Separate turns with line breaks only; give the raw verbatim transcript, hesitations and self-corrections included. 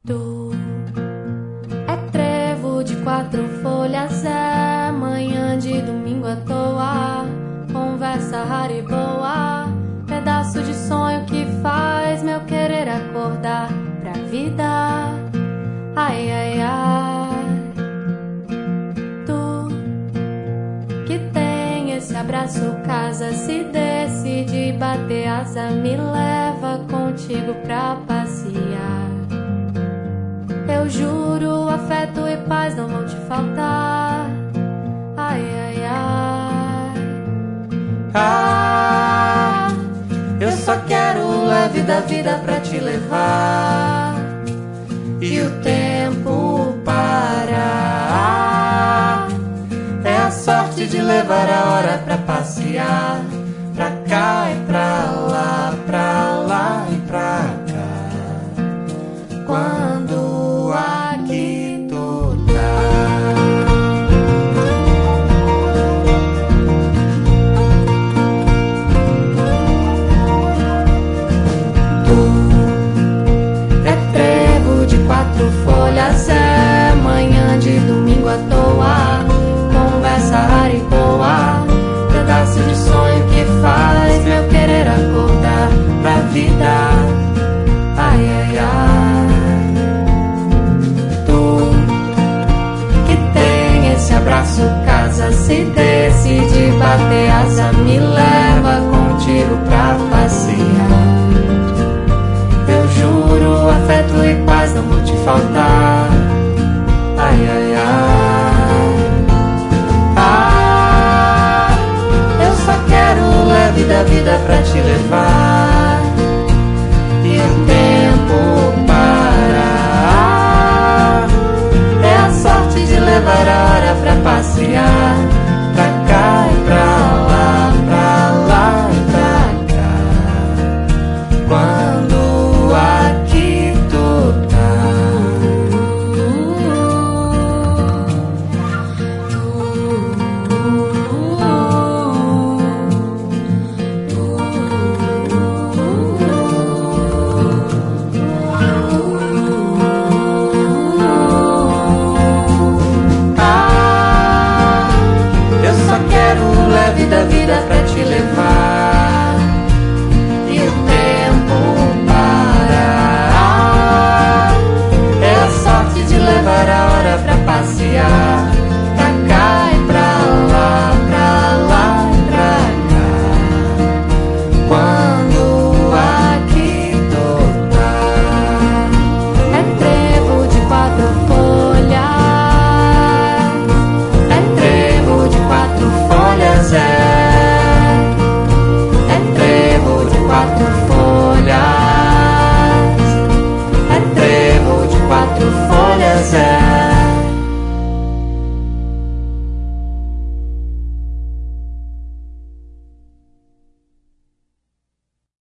Tu é trevo de quatro folhas, é manhã de domingo à toa, conversa rara e boa, pedaço de sonho que faz meu querer acordar pra vida. Ai, ai, ai. Tu que tem esse abraço, casa, se decide bater asa, me leva contigo pra passear. Eu juro, afeto e paz não vão te faltar. Ai, ai, ai.
Ah, eu só quero leve da vida pra te levar e o tempo parar. É a sorte de levar a hora pra passear, pra cá e pra lá, pra lá e pra cá. Quando aqui tu tá.
Tu é trevo de quatro folhas, é manhã de domingo à toa, conversa rara e boa, pedaço de sonho que faz meu querer acordar pra vida. Ai, ai, ai. Tu que tem esse abraço, casa, se decide bater asa, me leva contigo pra passear. Eu juro, afeto e paz não vão te faltar.